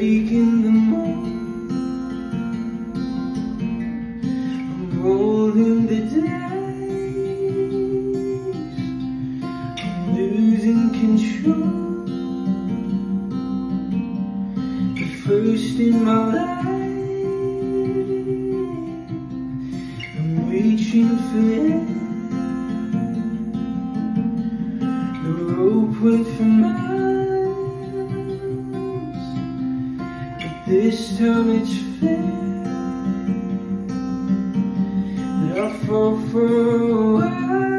breaking the mold. I'm rolling the dice, I'm losing control. The first in my life, I'm reaching for it. The rope went for miles, but this time it's fair that I fall for a while.